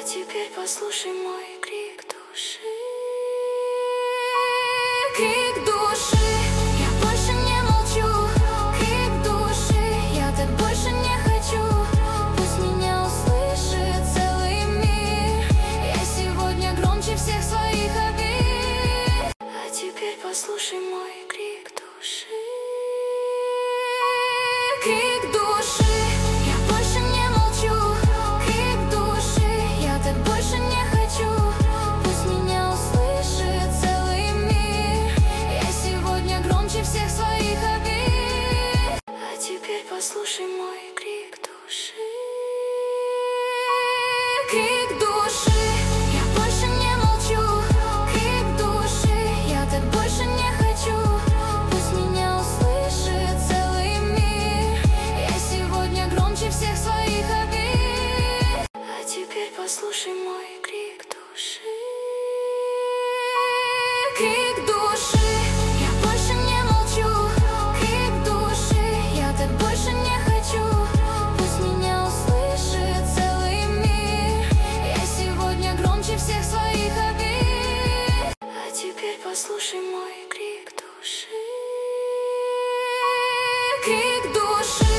А теперь послушай мой крик души. Крик души, я больше не молчу. Крик души, я так больше не хочу. Пусть меня услышит целый мир. Я сегодня громче всех своих обид. А теперь послушай мой крик души. Крик души, я больше не молчу. Крик души, я так больше не хочу. Пусть меня услышит целый мир. Я сегодня громче всех своих обид. А теперь послушай мой крик души. Крик души, я больше не молчу. Крик души, я так больше не хочу. Пусть меня услышит целый мир. Я сегодня громче всех своих обид. А теперь послушай мой крик души. Крик души, я больше не молчу. Крик души, я так больше не хочу. Пусть меня услышит целый мир. Я сегодня громче всех своих обид. А теперь послушай мой крик души. Крик души.